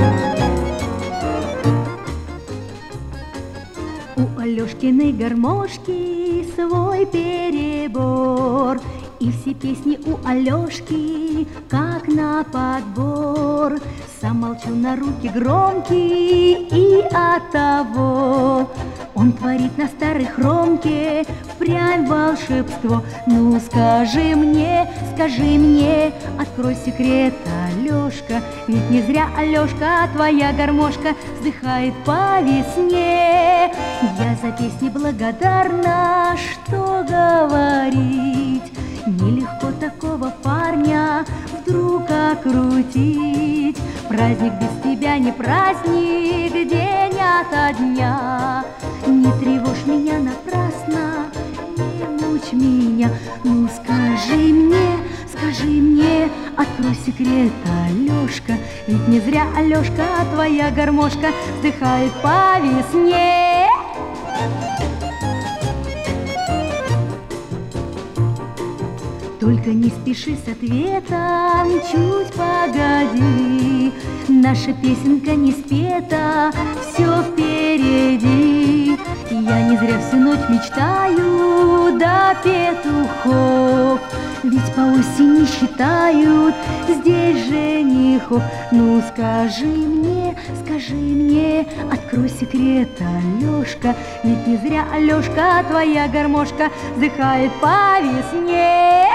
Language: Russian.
У Алёшкиной гармошки свой перебор, и все песни у Алёшки как на подбор. Сам молчу, на руки громкие, и оттого он творит на старой хромке впрямь волшебство. Ну скажи мне, открой секрет, Алёшка, ведь не зря, Алёшка, твоя гармошка вздыхает по весне. Я за песни благодарна, что говорить, нелегко такого парня вдруг окрутить. Праздник без тебя не праздник, день ото дня. Не тревожь меня напрасно, не мучь меня. Ну скажи мне, открой секрет, Алёшка, ведь не зря, Алёшка, твоя гармошка вздыхает по весне. Только не спеши с ответом, чуть погоди. Наша песенка не спета, все впереди. Я не зря всю ночь мечтаю до петухов, ведь по осени считают здесь женихов. Ну скажи мне, открой секрет, Алёшка, ведь не зря, Алёшка, твоя гармошка вздыхает по весне.